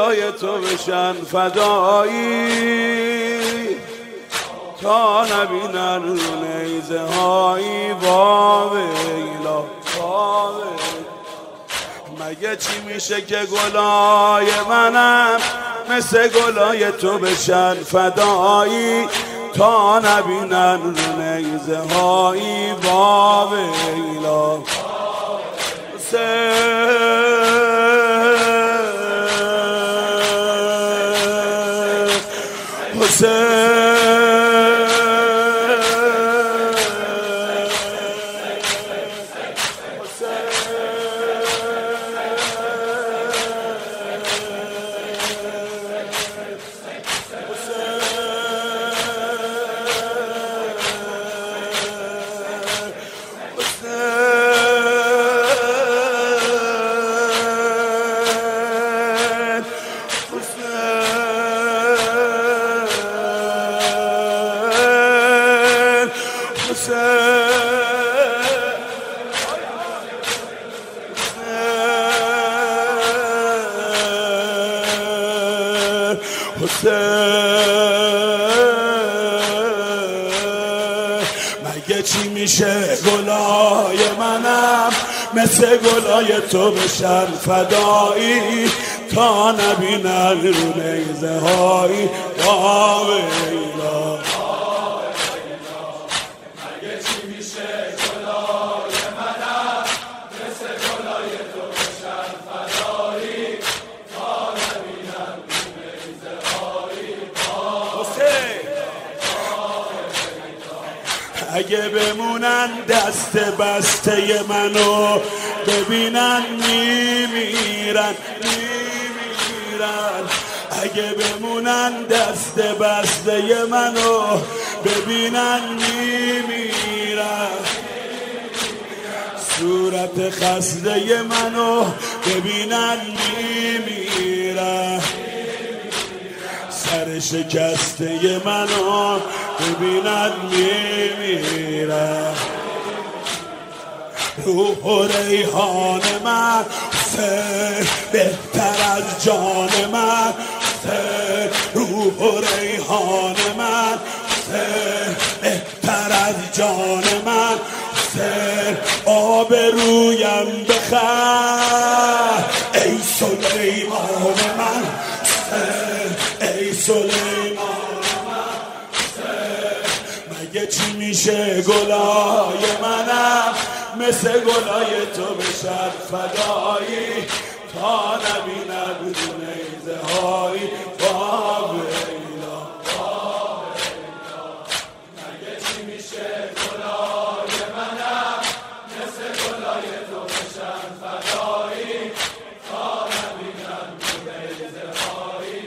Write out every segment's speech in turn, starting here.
گلای تو بشن فدایی تا نبینن رو نیزه هایی واویلا مگه چی میشه که گلای منم مثل گلای تو بشن فدایی تا نبینن رو نیزه هایی واویلا مگه چی میشه گلای منم مثل گلای تو بشن فدایی تا نبینن رو نیزه هایی واویلا مگه چی میشه گلای منم مثل گلای تو بشن فدایی تا نبینن رو نیزه هایی اگه بمونن دست بسته منو ببینن میمیرن اگه بمونن دست بسته منو ببینن میمیرن صورت خسته منو ببینن میمیرن سر شکسته منو ببینن میمیرن روح و ریحان من بهتر از جان من روح و ریحان من بهتر از جان من آب رویم بخر ای سلیمان من ای سلیمان مگه چی میشه گلای منم مثل گلای تو بشن فدایی تا نبینن رو نیزه هایی واویلا مگه چی میشه گلای منم مثل گلای تو بشن فدایی تا نبینن رو نیزه هایی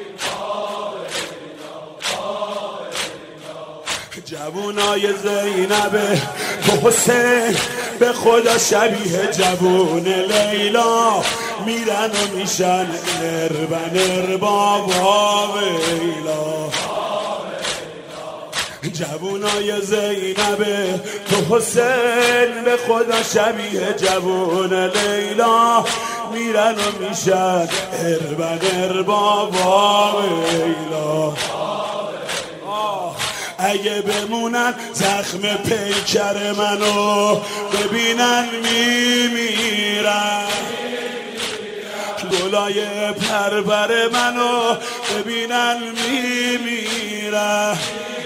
واویلا جوونای زینبه تو حسین به خدا شبیه جوون لیلا میرن و میشن نربا واویلا جوونای زینبه تو حسین به خدا شبیه جوون لیلا میرن و میشن نربا واویلا اگه بمونن زخم پیکر منو ببینن میمیرن گلای پربر منو ببینن میمیرن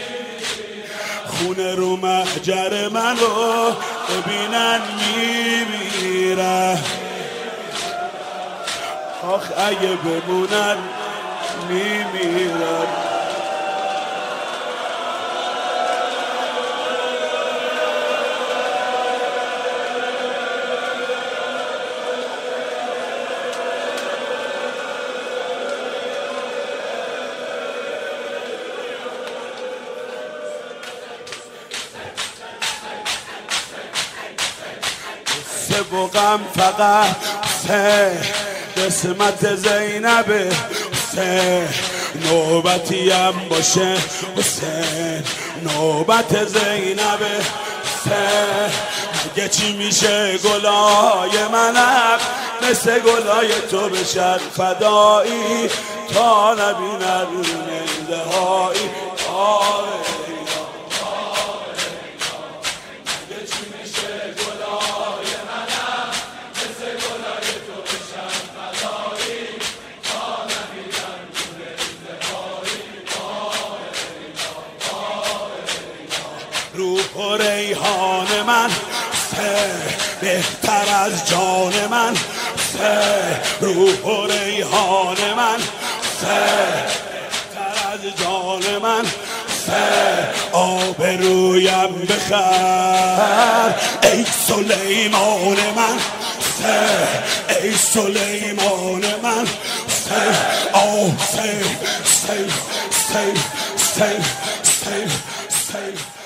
خونه رو محجر منو ببینن میمیرن آخ اگه بمونن میمیرن و غم فقط قسمت زینبه حسین نوبتیم باشه حسین نوبت زینبه حسین اگه چی میشه گلای منم مثل گلای تو بشن فدایی تا نبینم انتهایی. روح و ریحان من بهتر از جان من، روح و ریحان من بهتر از جان من، آبرویم بخر ای سلیمان من، ای سلیمان من، save